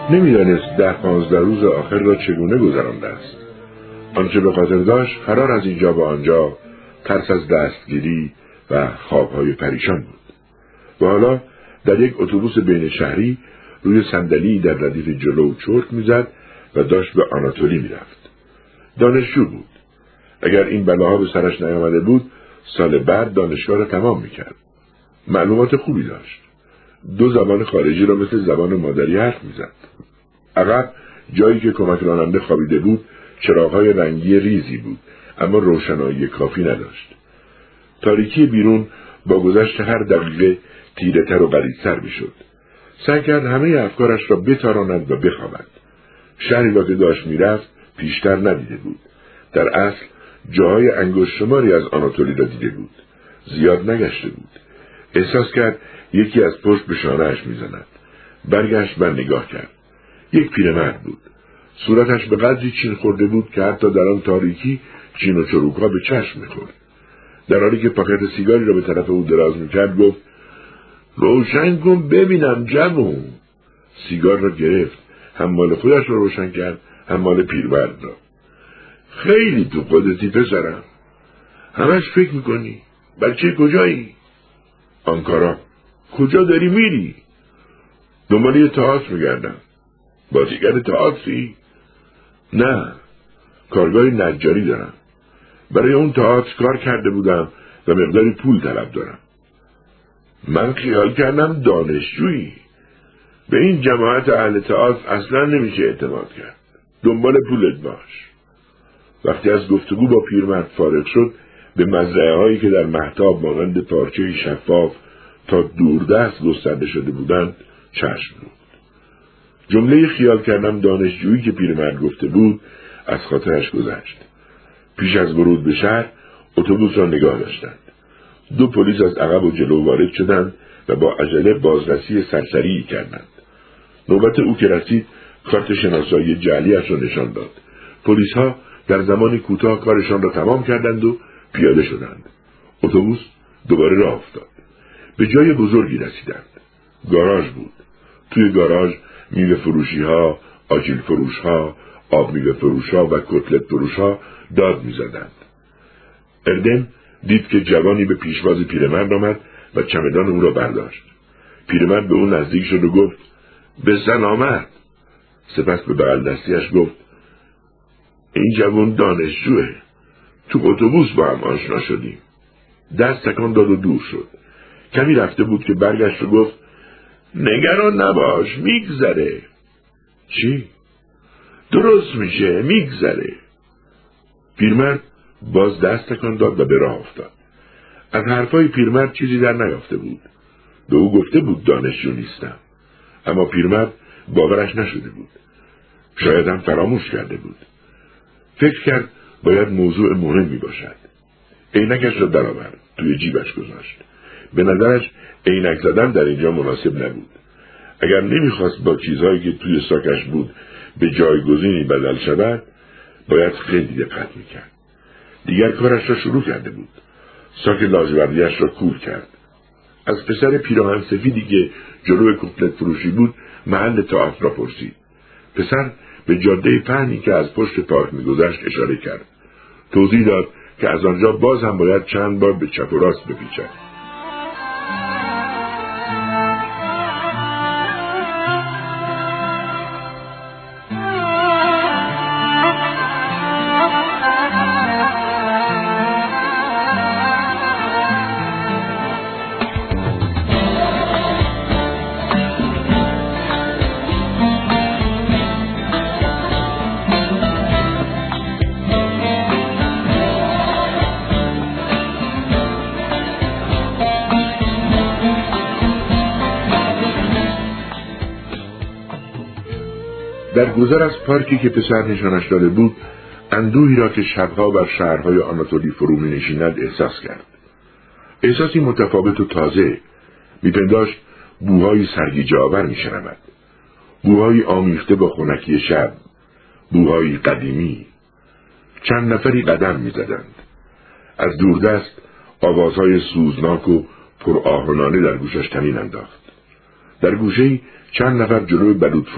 نمیدانست 10-15 روز آخر را چگونه گذرانده است. آنچه به خاطر داشت فرار از اینجا به آنجا، ترس از دستگیری و خوابهای پریشان بود. و حالا در یک اتوبوس بین شهری روی صندلی در ردیف جلو چرت میزد و داشت به آناتولی میرفت. دانشجو بود. اگر این بلاها به سرش نیامده بود، سال بعد دانشگاه را تمام میکرد. معلومات خوبی داشت. 2 زبان خارجی را مثل زبان مادری حرف میزد. عقب جایی که کمک راننده خوابیده بود چراغ‌های رنگی ریزی بود، اما روشنایی کافی نداشت. تاریکی بیرون با گذشت هر دقیقه تیره‌تر و غلیظتر میشد. سعی کرد همه افکارش را بتاراند و بخوابد. شهری را که داشت میرفت پیشتر ندیده بود. در اصل جاهای انگشت شماری از آناتولی را دیده بود. زیاد نگشته بود. احساس کرد یکی از پشت به شانه‌اش میزند. برگشت و نگاه کرد. یک پیرمرد بود. صورتش به قدری چین خورده بود که حتی در آن تاریکی چین و چروک‌ها به چشم می‌خورد. در حالی که پاکت سیگاری را به طرف او دراز می‌کرد گفت: روشن کن ببینم جوون. سیگار را گرفت، هم مال خودش را روشن کرد، هم مال پیرمرد را. خیلی تو خودتی پسرم. همش فکر می‌کنی. بچه کجایی؟ آنکارا. کجا داری میری؟ دنبال یه تئاتر میگردم. بازیگر تئاتری؟ نه، کارگاه نجاری دارم. برای اون تئاتر کار کرده بودم و مقداری پول طلب دارم. من خیال کردم دانشجویی. به این جماعت اهل تئاتر اصلا نمیشه اعتماد کرد. دنبال پولت باش. وقتی از گفتگو با پیرمرد فارغ شد، به مزرعه هایی که در مهتاب مانند پارچه شفاف تا دوردست گسترده شده بودند چشم دوخت. جمله خیال کردم دانشجویی که پیرمرد گفته بود از خاطرش گذشت. پیش از ورود به شهر اتوبوس را نگاه داشتند. 2 پلیس از عقب و جلو وارد شدند و با عجله بازرسی سرسری کردند. نوبت او که رسید کارت شناسایی جعلی‌اش را نشان داد. پلیس‌ها در زمان کوتاه کارشان را تمام کردند و پیاده شدند. اتوبوس دوباره راه افتاد. به جای بزرگی رسیدند. گاراژ بود. توی گاراژ میوه فروشی‌ها، آجیل فروش‌ها، آب میوه فروش‌ها و کتلت فروش‌ها داد می‌زدند. اردن دید که جوانی به پیشواز پیرمرد آمد و چمدان او را برداشت. پیرمرد به او نزدیک شد و گفت: به سلامت. سپس به بغل دستیش گفت: این جوان دانشجوه. تو اتوبوس با هم آشنا شدیم. دست تکان داد و دور شد. کمی رفته بود که برگشت و گفت: نگران نباش، میگذره. چی؟ درست میشه، میگذره. پیرمرد باز دست تکان داد و به راه افتاد. از حرفای پیرمرد چیزی در نیافته بود. به او گفته بود دانشجو نیستم. اما پیرمرد باورش نشده بود. شاید هم فراموش کرده بود. فکر کرد باید موضوع مهمی باشد. عینکش را درآورد، توی جیبش گذاشت. به نظرش عینک زدن در اینجا مناسب نبود. اگر نمیخواست با چیزهایی که توی ساکش بود به جایگزینی بدل شود، باید خیلی دقت میکرد. دیگر کارش را شروع کرده بود. ساک لاجوردیش را کور کرد. از پسر پیراهن سفیدی که جلوی کتلت فروشی بود محل تئاتر را پرسید. پسر به جاده پهنی که از پشت پارک میگذشت اشاره کرد. توضیح داد که از آنجا باز هم باید چند بار به چپ و راست بپیچد. در گذر از پارکی که پسر نشانش داده بود، اندوهی را که شبها بر شهرهای آناتولی فرو می نشیند احساس کرد. احساسی متفاوت و تازه. میپنداشت بوهای سرگیجه‌آور می شنود. بوهای آمیخته با خنکی شب. بوهای قدیمی. چند نفری قدم می زدند. از دوردست آوازهای سوزناک و پرآهنانه در گوشش طنین انداخت. در گوشه‌ای چند نفر جلوی بلوط فروش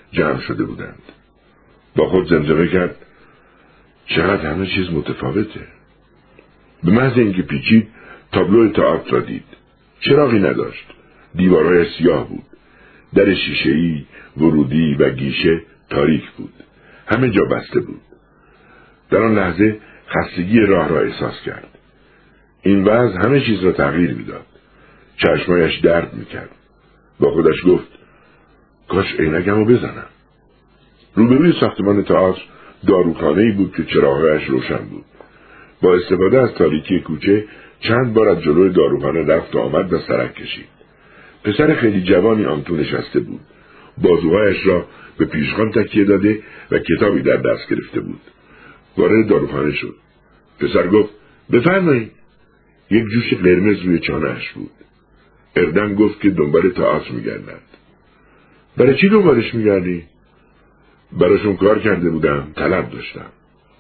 جمع شده بودند. با خود زمزمه کرد چقدر همه چیز متفاوته. به محض اینکه پیچید تابلو تئاتر را دید. چراغی نداشت. دیوارهای سیاه بود. در شیشه‌ای، ورودی و گیشه تاریک بود. همه جا بسته بود. در آن لحظه خستگی راه را احساس کرد. این وضع همه چیز را تغییر میداد. چشمایش درد میکرد. با خودش گفت کاش عینکمو بزنم. روبروی ساختمان تئاتر داروخانه‌ای بود که چراغهایش روشن بود. با استفاده از تاریکی کوچه چند بار از جلوی داروخانه رفت و آمد و سرک کشید. پسر خیلی جوانی آن تو نشسته بود. بازوهایش را به پیشخوان تکیه داده و کتابی در دست گرفته بود. وارد داروخانه شد. پسر گفت بفرمایید. یک جوش قرمز روی چانه‌اش بود. اردم گفت که دنبال تئاتر می‌گردد. برای چی دنبالش می‌گردی؟ براشون کار کرده بودم، طلب داشتم.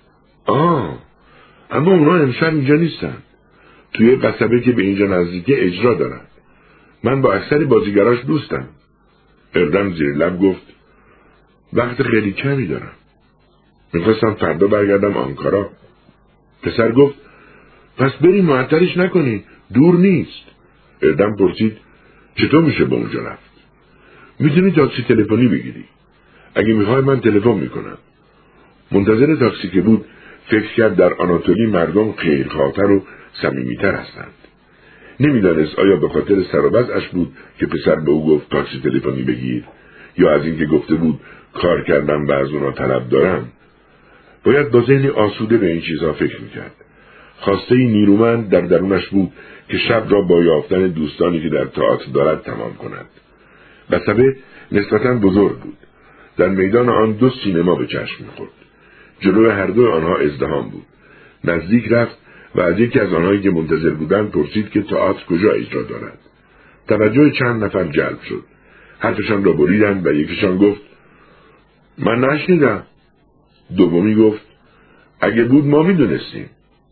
اما اونا امشب اینجا نیستن. توی قصبه که به اینجا نزدیکه اجرا دارن. من با اکثر بازیگراش دوستم. اردم زیر لب گفت وقت خیلی کمی دارم. میخواستم فردا برگردم آنکارا. پسر گفت پس بریم معطلش نکنی، دور نیست. اردم پرسید چطور میشه به اونجا رفت؟ میتونی تاکسی تلفنی بگیری. اگه میخوای من تلفن میکنم. منتظر تاکسی که بود فکر کرد در آناتولی مردم خیرخواه‌تر و صمیمیتر هستند. نمیدانست آیا به خاطر سر و وضعش بود که پسر به او گفت تاکسی تلفنی بگیر یا از اینکه گفته بود کار کردم و از اونا طلب دارم. باید با ذهن آسوده به این چیزها فکر میکرد. خواسته‌ای نیرومند در درونش بود که شب را با یافتن دوستانی که در تئاتر دارد تمام کند. قصبه نسبتاً بزرگ بود. در میدان آن 2 سینما به چشم می‌خورد. جلوی هر دو آنها ازدحام بود. نزدیک رفت و از یکی از آنهایی که منتظر بودند پرسید که تئاتر کجا اجرا دارد. توجه چند نفر جلب شد. حرفشان را بریدند و یکیشان گفت من نشنیدم. دومی گفت اگه بود ما میدونستیم.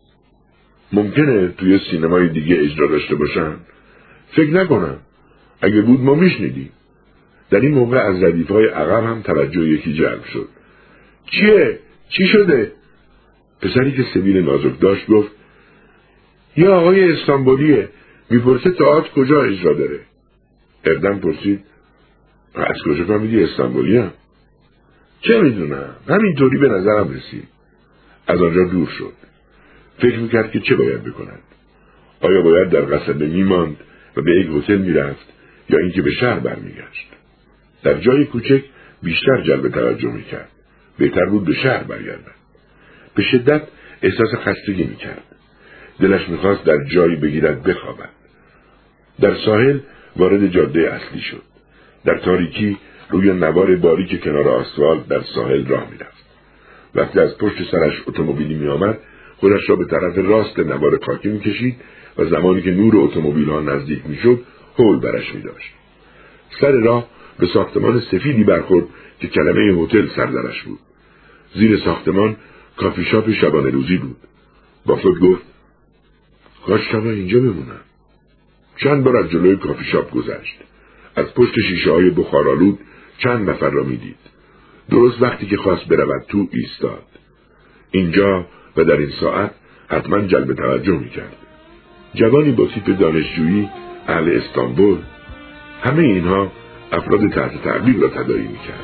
ممکنه توی سینمای دیگه اجرا داشته باشن؟ فکر نکنم. اگه بود ما میشنیدیم. در این موقع از ردیف‌های عقب هم توجه یکی جلب شد. چیه؟ چی شده؟ پسری که سبیل نازک داشت گفت یه آقای استانبولیه، میپرسه تئاتر کجا اجرا داره. اردم پرسید از کجا فهمیدی استانبولیم؟ چه میدونم، همینطوری به نظرم رسید. از آنجا دور شد. فکر میکرد که چه باید بکند. آیا باید در قصبه میماند و به یک هتل میرفت یا اینکه به شهر برمیگشت؟ در جای کوچک بیشتر جلب توجه میکرد. بهتر بود به شهر برگردد. به شدت احساس خستگی میکرد. دلش میخواست در جایی بگیرد بخوابد. در ساحل وارد جاده اصلی شد. در تاریکی روی نوار باریک کنار آسفالت در ساحل راه میرفت. وقتی از پشت سرش اتومبیلی میآمد خودش را به طرف راست نوار خاکی میکشید و زمانی که نور اتومبیل‌ها نزدیک میشد هول برش میداشت. سر راه به ساختمان سفیدی برخورد که کلمه هتل سردرش بود. زیر ساختمان کافی شاپ شبانه روزی بود. با خود گفت کاش شب اینجا بمونم. چند بار از جلوی کافی شاپ گذشت. از پشت شیشه‌های بخارآلود چند نفر را میدید. درست وقتی که خواست برود تو ایستاد. اینجا و در این ساعت حتما جلب توجه میکرد. جوانی با تیپ دانشجویی اهل استانبول. همه اینها افراد تحت تعقیب را تداعی میکرد.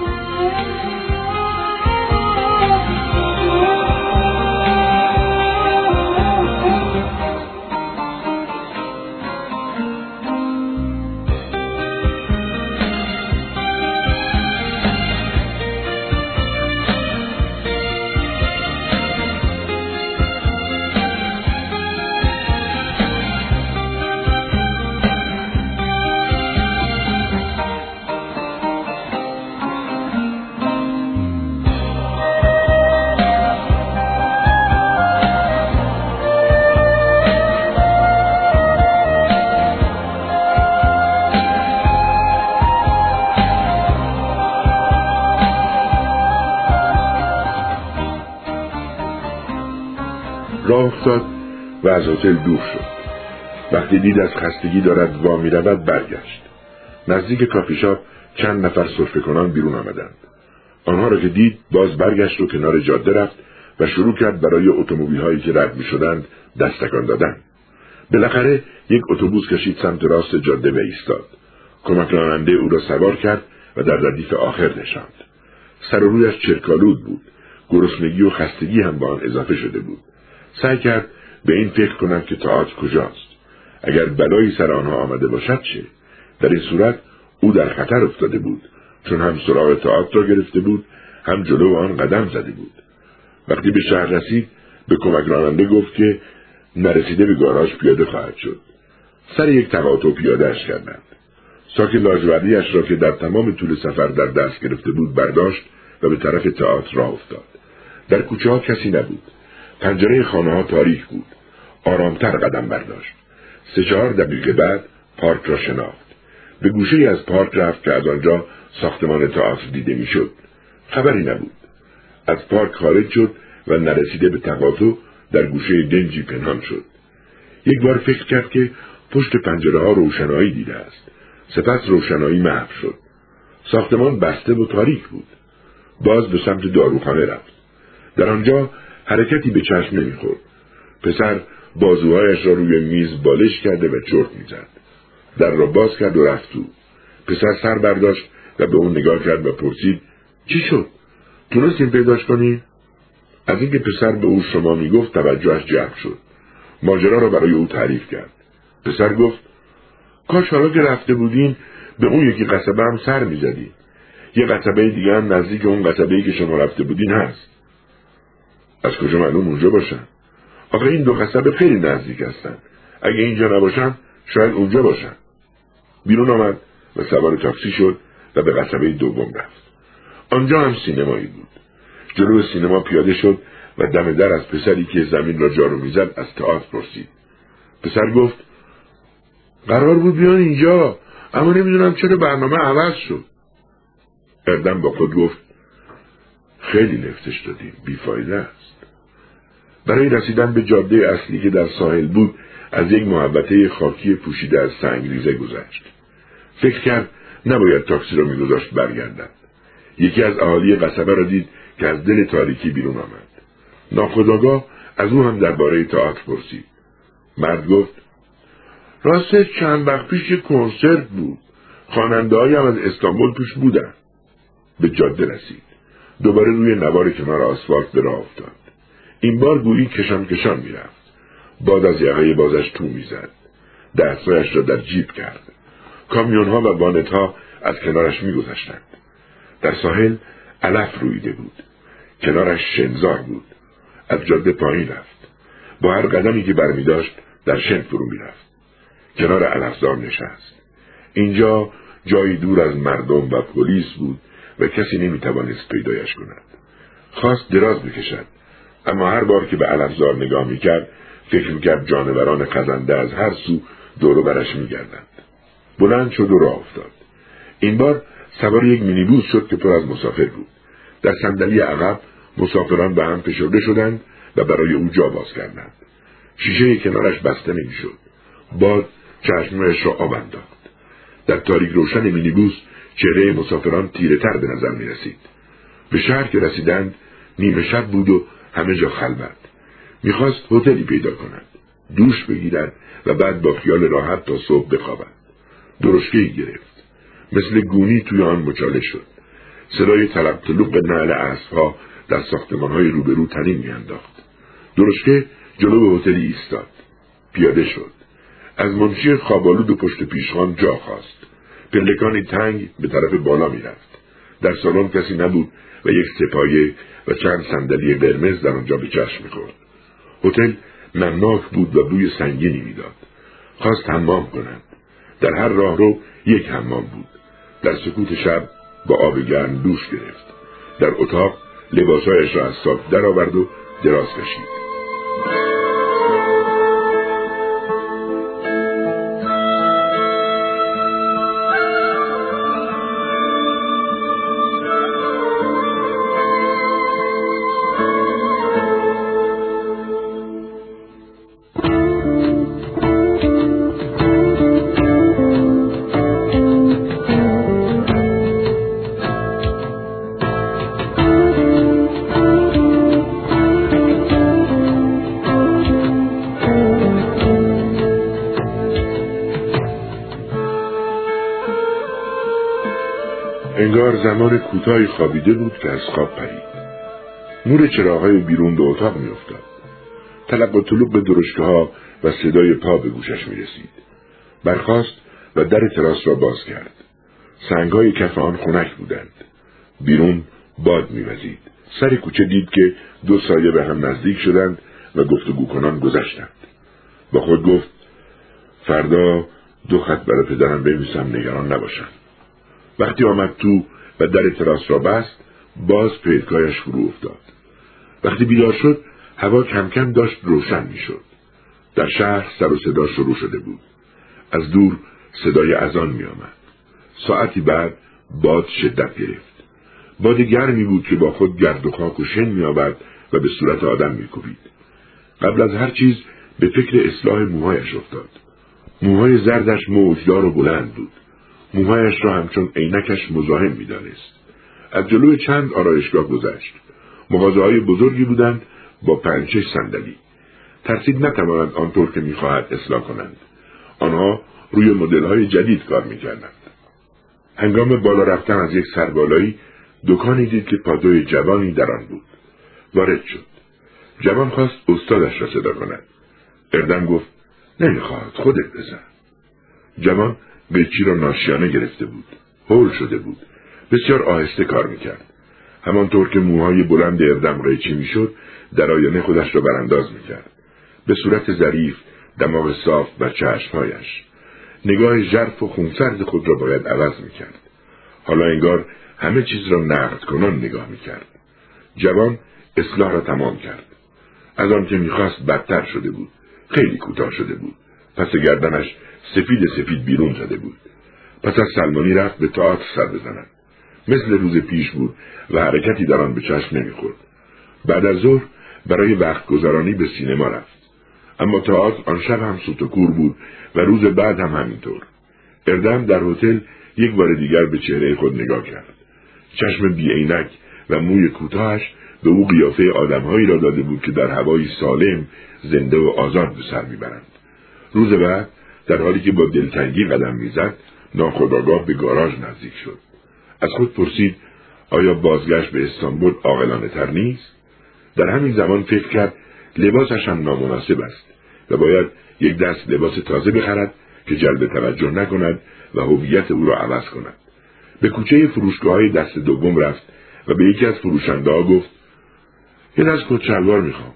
راه افتاد و از هتل دور شد. وقتی دید از خستگی دارد وا می‌رود برگشت. نزدیک کافی شاپ چند نفر سرفه کنان بیرون آمدند. آنها را که دید باز برگشت و کنار جاده رفت و شروع کرد برای اتومبیل‌هایی که رد می‌شدند دستکان دادن. بالاخره یک اتوبوس کشید سمت راست جاده و ایستاد. کمک راننده او را سوار کرد و در ردیف آخر نشاند. سر و رویش چرکالود بود. گرسنگی و خستگی هم به آن اضافه شده بود. سعی کرد به این فکر کند که تئاتر کجاست. اگر بلایی سر آنها آمده باشد چه؟ در این صورت او در خطر افتاده بود، چون هم سراغ تئاتر را گرفته بود، هم جلو آن قدم زده بود. وقتی به شهر رسید به کمک راننده گفت که نرسیده به گاراژ پیاده خواهد شد. سر یک تقاطع پیاده‌اش کردند. ساک لاجوردی‌اش را که در تمام طول سفر در دست گرفته بود برداشت و به طرف تئاتر راه افتاد. در کوچه ها کسی نبود. پنجره خانه ها تاریک بود. آرامتر قدم برداشت. 3-4 دقیقه بعد پارک را شناخت. به گوشه‌ای از پارک رفت که از آنجا ساختمان تئاتر دیده میشد. خبری نبود. از پارک خارج شد و نرسیده به تقاطع در گوشه دنجی پنهان شد. یک بار فکر کرد که پشت پنجره ها روشنایی دیده است. سپس روشنایی محو شد. ساختمان بسته و تاریک بود. باز به سمت داروخانه رفت. در آنجا حرکتی به چشم نمیخورد. پسر بازوهایش را روی میز بالش کرده و چرت میزد. در را باز کرد و رفت تو. پسر سر برداشت و به اون نگاه کرد و پرسید چی شد؟ تونستین پیداش کنی؟ از اینکه پسر به او شما میگفت توجهش جلب شد. ماجرا را برای او تعریف کرد. پسر گفت کاش حالا که رفته بودین به اون یکی قصبه هم سر میزدین. یه قصبه دیگه هم نزدیک اون قصبه‌ای که شما رفته بودین هست. از کجا معلوم اونجا باشن؟ آخه این 2 قصبه خیلی نزدیک هستن. اگه اینجا نباشن شاید اونجا باشن. بیرون آمد و سوار تاکسی شد و به قصبه دوم رفت. آنجا هم سینمایی بود. جلو سینما پیاده شد و دم در از پسری که زمین را جارو میزد از تئاتر پرسید. پسر گفت قرار بود بیان اینجا، اما نمیدونم چرا برنامه عوض شد. اردم با خود گفت خیلی لفتش دادیم، بیفایده است. برای رسیدن به جاده اصلی که در ساحل بود از یک محوطه خاکی پوشیده از سنگریزه گذشت. فکر کرد نباید تاکسی را میگذاشت برگردد. یکی از اهالی قصبه را دید که از دل تاریکی بیرون آمد. ناخودآگاه از او هم درباره تئاتر پرسید. مرد گفت راسته چند وقت پیش یک کنسرت بود. خواننده‌هایی هم از استانبول توش بودن. به جاده رسید. دوباره روی نوار کنار آسفالت به راه افتاد. این بار گویی کشان میرفت. باد از یقه بازش تو میزد. دستایش را در جیب کرد. کامیون‌ها و وانت‌ها از کنارش میگذشتند. در ساحل علف رویده بود. کنارش شنزار بود. از جاده پایین رفت. با هر قدمی که برمی داشت در شن فرو میرفت. کنار علفزار نشست. اینجا جایی دور از مردم و پلیس بود و کسی نمیتوانست پیدایش کند. خواست دراز بکشد، اما هر بار که به علفزار نگاه میکرد فکر میکرد جانوران خزنده از هر سو دور و برش میگردند. بلند شد و راه افتاد. این بار سوار یک مینیبوس شد که پر از مسافر بود. در صندلی عقب مسافران به هم فشرده شدند و برای او جا باز کردند. شیشه کنارش بسته نمیشد. باد چشمش را آب انداخت. در تاریک روشن مینیبوس چهره مسافران تیره تر به نظر می رسید. به شهر که رسیدند نیمه شب بود و همه جا خلوت. میخواست هتلی پیدا کند، دوش بگیرد و بعد با خیال راحت تا صبح بخوابد. درشکه‌ای گرفت. مثل گونی توی آن مچاله شد. صدای تلق تلوق نعل اسب‌ها در ساختمان‌های روبرو طنین می‌انداخت. درشکه جلو هتلی ایستاد. پیاده شد. از منشی خوابالود و پشت پیشخوان جا خواست. پلکانی تنگ به طرف بالا می‌رفت. در سالن کسی نبود و یک سپایه و چند صندلی قرمز در آنجا به چشم می‌خورد. هتل نمناک بود و بوی سنگینی می‌داد. خواست حمام کند. در هر راهرو یک حمام بود. در سکوت شب با آب گرم دوش گرفت. در اتاق لباسایش را از ساک درآورد و دراز کشید. انگار زمان کوتاهی خوابیده بود که از خواب پرید. نور چراغ‌های بیرون به اتاق می‌افتاد. تلق و طلوق درشکه‌ها و صدای پا به گوشش می‌رسید. برخاست و در تراس را باز کرد. سنگ‌های کف آن خنک بودند. بیرون باد می‌وزید. سر کوچه دید که دو سایه به هم نزدیک شدند و گفتگو کنان گذشتند. با خود گفت فردا 2 خط برای پدرم بنویسم نگران نباشم. وقتی آمد تو و در تراس را بست، باز پلکایش فرو افتاد. وقتی بیدار شد، هوا کم کم داشت روشن میشد. در شهر سر و صدا شروع شده بود. از دور صدای اذان می آمد. ساعتی بعد باد شدت گرفت. باد گرمی بود که با خود گرد و خاک و شن می آورد و به صورت آدم می کوبید. قبل از هر چیز به فکر اصلاح موهایش افتاد. موهای زردش موجدار و بلند بود. موهایش را همچون عینکش مزاحم می دانست. از جلوی چند آرایشگاه گذشت. مغازه‌های بزرگی بودند با 5-6 صندلی. ترسید نتوانند آنطور که می‌خواهد اصلاح کنند. آنها روی مدل‌های جدید کار می‌کردند. هنگام بالا رفتن از یک سربالایی دکانی دید که پادوی جوانی در آن بود. وارد شد. جوان خواست استادش را صدا کند. اردم گفت نمی‌خواهد، خودت بزن. جوان قیچی را ناشیانه گرفته بود. هول شده بود. بسیار آهسته کار می‌کرد. همانطور که موهای بلند اردم قیچی می‌شد، در آینه خودش را برانداز می‌کرد. به صورت ظریف، دماغ صاف و چشمهایش. نگاه ژرف و خونسرد خود را باید عوض می‌کرد. حالا انگار همه چیز را نقد کنان نگاه می‌کرد. جوان اصلاح را تمام کرد. از آن که می‌خواست بدتر شده بود. خیلی کوتاه شده بود. پس گردنش سفید بیرون زده بود. پس از سلمانی رفت به تئاتر سر بزند. مثل روز پیش بود و حرکتی در آن به چشم نمی‌خورد. بعد از ظهر برای وقت گذرانی به سینما رفت. اما تئاتر آن شب هم سوت و کور بود و روز بعد هم همینطور. اردم در هتل یک بار دیگر به چهره خود نگاه کرد. چشم بی‌عینک و موی کوتاهش به او قیافه آدم‌هایی را داده بود که در هوایی سالم، زنده و آزاد به سر می‌برند. روز بعد در حالی که با دلتنگی قدم می‌زد، ناخودآگاه به گاراژ نزدیک شد. از خود پرسید آیا بازگشت به استانبول عاقلانه تر نیست؟ در همین زمان فکر کرد لباسش هم نامناسب است و باید یک دست لباس تازه بخرد که جلب توجه نکند و هویت او را عوض کند. به کوچه فروشگاه‌های دست دوم رفت و به یکی از فروشنده‌ها گفت یه دست کت شلوار میخوام.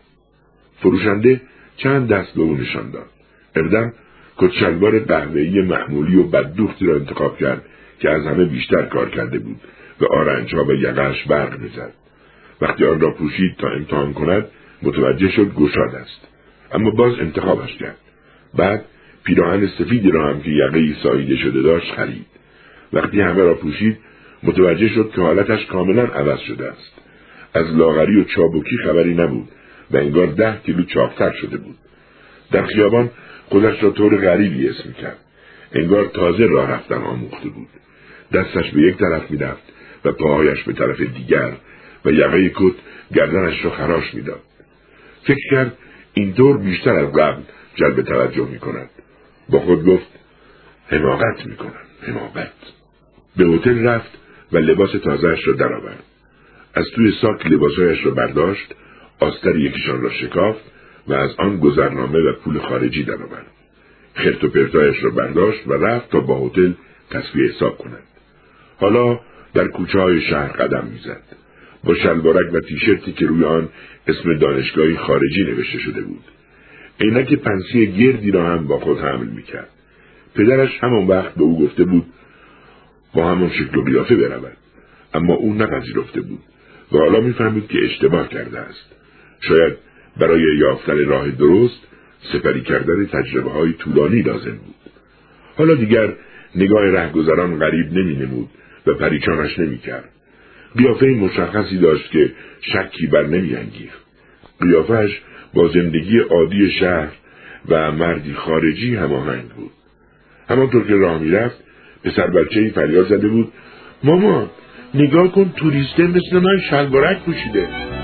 فروشنده چند دست به او نشان داد. اردم کت شلوار قهوه‌ای معمولی و بددوختی را انتخاب کرد که از همه بیشتر کار کرده بود و آرنج‌ها به یقه‌اش برق می‌زد. وقتی آن را پوشید تا امتحان کند متوجه شد گشاد است، اما باز انتخابش کرد. بعد پیراهن سفیدی را هم که یقه‌ای ساییده شده داشت خرید. وقتی همه را پوشید متوجه شد که حالتش کاملا عوض شده است. از لاغری و چابکی خبری نبود و انگار 10 کیلو چاق‌تر شده بود. در خیابان خودش را طور غریبی حس می‌کرد. انگار تازه راه رفتن آموخته بود. دستش به یک طرف می‌رفت و پاهایش به طرف دیگر و یقه کت گردنش را خراش می‌داد. فکر کرد اینطور بیشتر از قبل جلب توجه می‌کند. با خود گفت حماقت می‌کنم، حماقت. به هتل رفت و لباس تازه‌اش را درآورد. از توی ساک لباسهایش را برداشت، آستر یکیشان را شکافت و از آن گذرنامه و پول خارجی درآورد. خرت و پرتایش را برداشت و رفت تا با هتل تصفیه حساب کند. حالا در کوچه‌های شهر قدم می‌زد. با شلوارک و تیشرتی که روی آن اسم دانشگاهی خارجی نوشته شده بود. عینک پنسی گردی را هم با خود حمل می‌کرد. پدرش همان وقت به او گفته بود با همان شکل و قیافه برود، اما او نپذیرفته بود و حالا می‌فهمید که اشتباه کرده است. شاید برای یافتن راه درست سپری کردن تجربه‌های طولانی لازم بود. حالا دیگر نگاه رهگذران غریب نمی‌نمود و پریشانش نمی‌کرد. قیافه مشخصی داشت که شکی بر نمی‌انگیخت. قیافه‌اش با زندگی عادی شهر و مردی خارجی هماهنگ بود. همانطور که راه می‌رفت پسر بچه‌ای فریاد زده بود مامان نگاه کن توریسته مثل من شلوارک پوشیده.